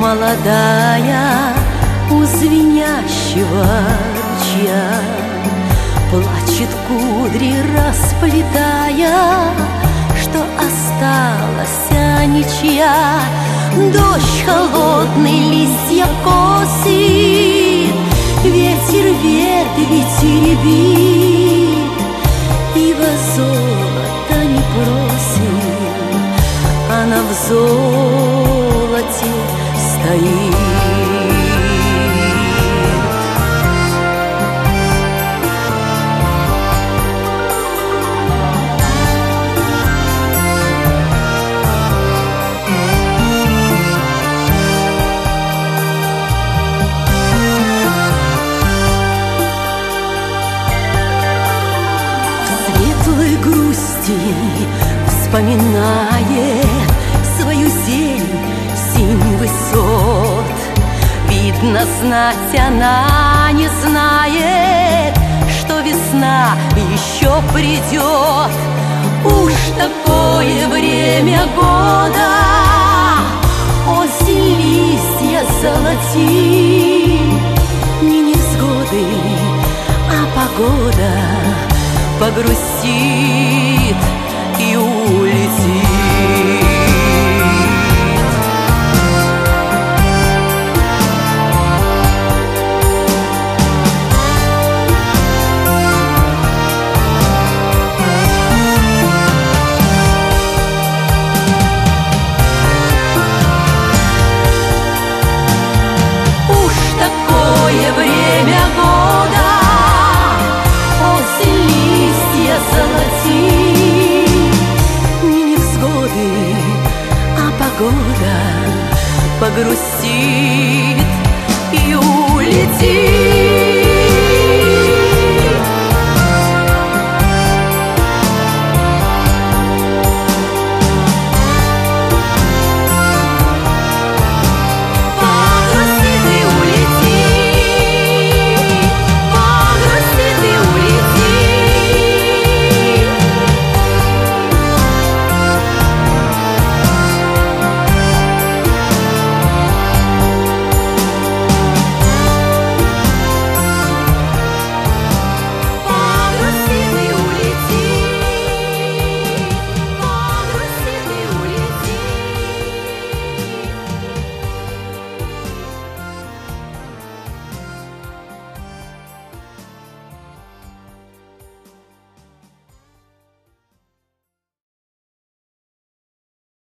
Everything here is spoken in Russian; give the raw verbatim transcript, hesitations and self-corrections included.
молодая у звенящего ручья, плачет кудри расплетая, что осталась ничья. Дождь холодный листья косит, ветер ветви теребит, ива золота не просит, она в золоте стоит. Вспоминает свою зелень синь высот, видно, знать она не знает, что весна еще придет. Уж такое время года, осень листья золоти, не невзгоды, а погода погрустит и улетит. Уж такое время года, осень листья золоти, погода погрустит